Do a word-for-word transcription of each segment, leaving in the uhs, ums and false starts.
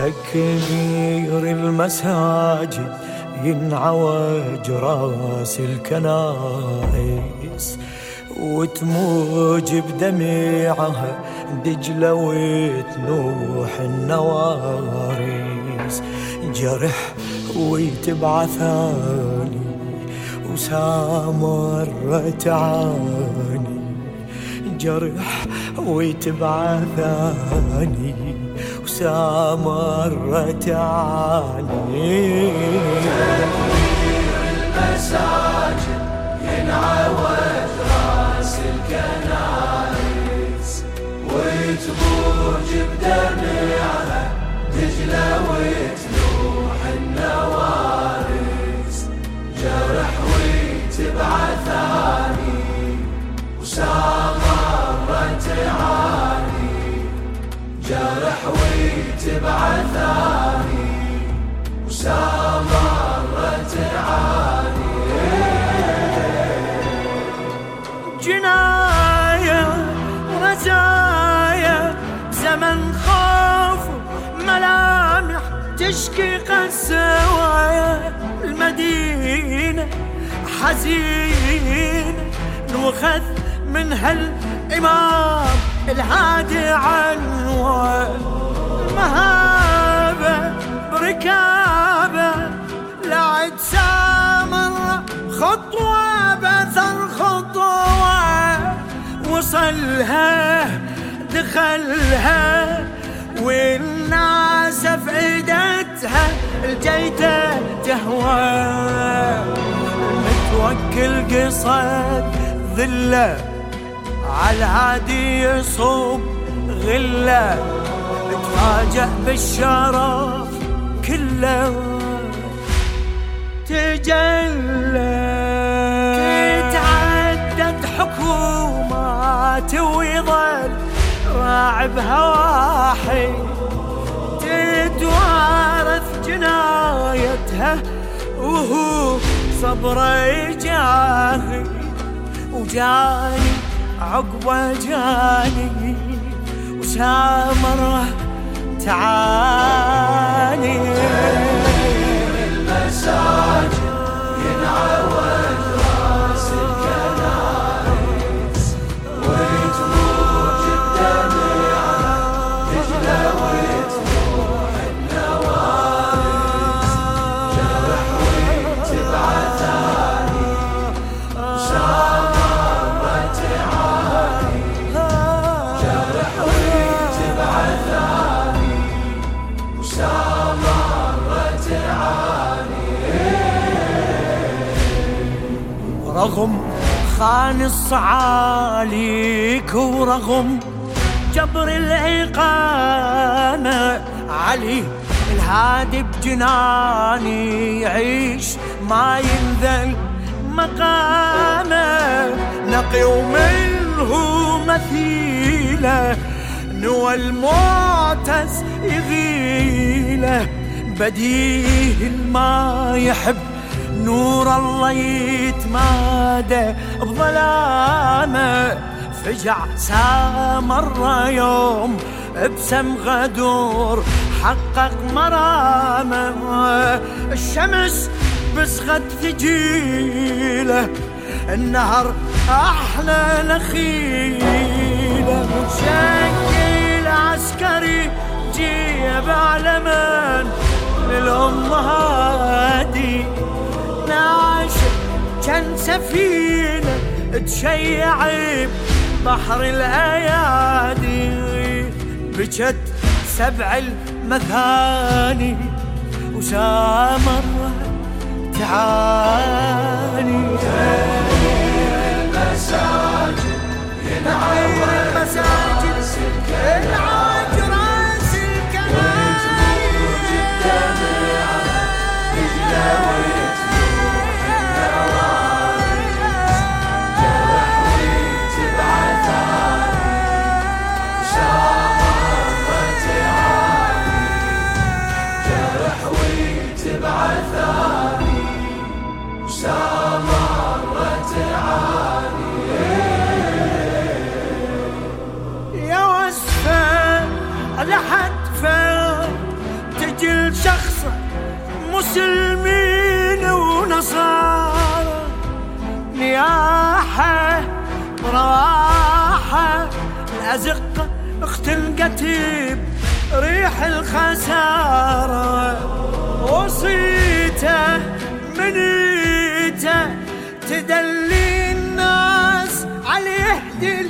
كبير المساجد ينعوج راس الكنائس، وتموج بدميعها دجلة وتنوح النواريس. جرح ويتبع ثاني وسامر تعاني، جرح ويتبع ثاني وسامر تعاني. تكبير المساجد ينعوج راس الكنائس، وتموج بدمعها دجلة وتنوح النواريس. جرح ويتبع ثاني وسامر تعاني، جرح ويتبع ثاني وسامر تعاني. جناية ورزايا زمن خوف ملامح تشكي قسوايا. المدينة حزينة نوخذ من هالإمام الهادي عنوان. المهابة بركابة لعد سامر خطوة بثر خطوة، وصلها دخلها والناس فعدتها الجيتة تهوى. المتوكل قصد ذلة عالهادي يصوب غلة، تفاجأ بالشرف كله تجلى. تتعدد حكومات ويظل راعبها واحد، تتوارث جنايتها وهو صبره جاهي. وجاني عقبه جاني وسامره تعاني. المساجد ينعوج راس الكنائس، وتموج بدمعها دجلة وتنوح النواريس. جرح ويتبع ثاني وسامر تعاني، جرح ويتبع ثاني وسامر تعاني. رغم خان الصعاليك ورغم جبر العقامة، علي الهادي بجناني يعيش ما ينذل مقامه. نقي ومنه مثيله نوى المعتز يغيله. بديه ما يحب نور الله يتمادى بظلامه. فجع سامر يوم بسم غدور حقق مرامه. الشمس بسخت ثجيله، النهر احلى نخيله. شكل عسكري جيب علمان للأم هادي، ناشف كان سفينة تشيع بحر الأيادي. بجت سبع المثاني وسامر تعاني. المساجد ينعوج راس الكنائس، راس الكنائس. وتموج بدمعها دجلة وتنوح النواريس. جرح ويتبع ثاني وسامر تعاني، جرح ويتبع ثاني وسامر تعاني. يا وصفة مسلمين ونصارى، نياحة رواحة الأزقة اخت القتيب ريح الخسارة، وصيته منيته تدلي الناس على يهدي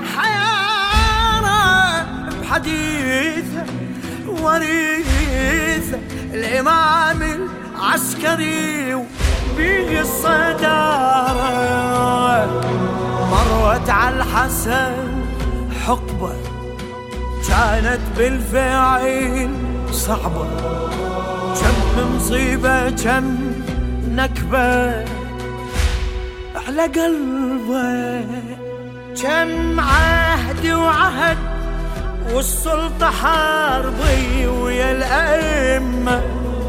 الحيارة، بحديثه وريثه الإمام العسكري وبيه الصدارة، مرت على الحسن حقبة كانت بالفعل صعبة، كم مصيبة كم نكبة على قلبه، كم عهد وعهد والسلطة حاربي ويا الأئمة،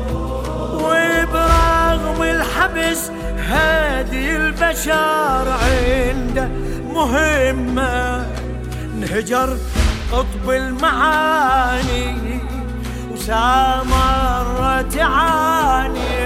وبرغم الحبس هادي البشر عنده مهمة، انهجر قطب المعاني وسامر تعاني،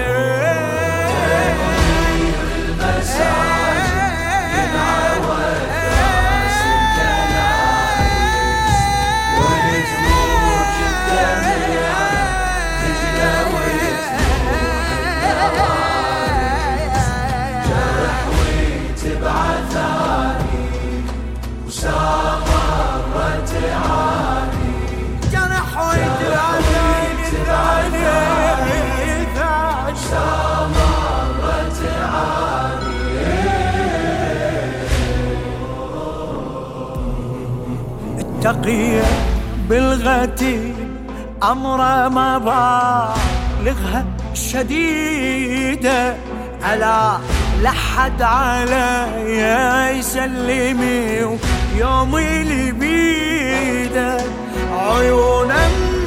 تقي بالغتيب أمره مبالغها شديدة، ألا لحد علي يسلمي يومي اللي بيده، عيونه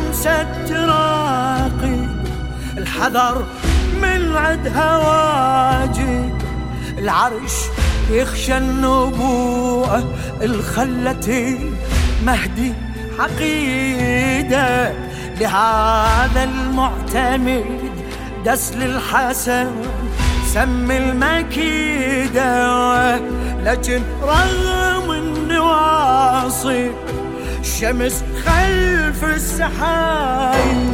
مستراقي الحذر من عدها واجب، العرش يخشى النبوءة الخلتي مهدي عقيدة، لهذا المعتمد دس للحسن سم المكيدة، لكن رغم النواصب الشمس خلف السحايب،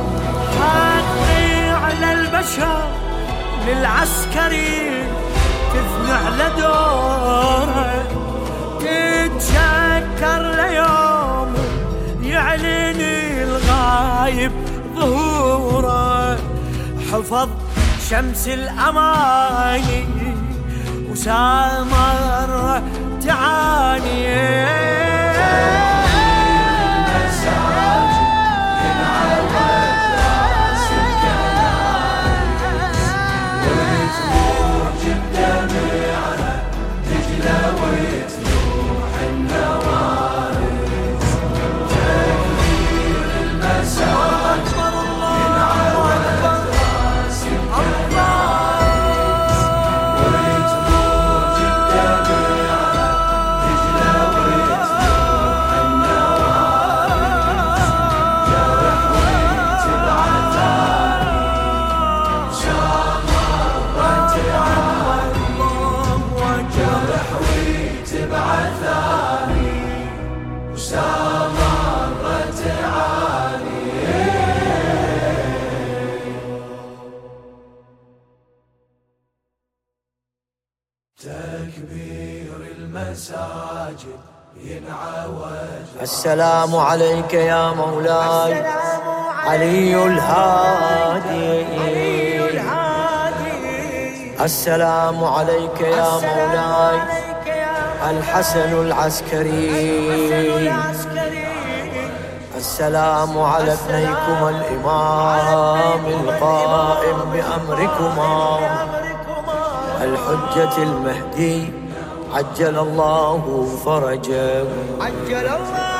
حقي على البشر للعسكري تثنى على دوره، تتشكر ليوم يعلن الغايب ظهوره، حفظ شمس الأماني وسامر تعاني، تكبير المساجد ينعوج. السلام عليك يا مولاي علي الهادي، السلام عليك يا مولاي الحسن العسكري، السلام على ابنيكما الإمام القائم بأمركما الحجة المهدي عجل الله فرجه. عجل الله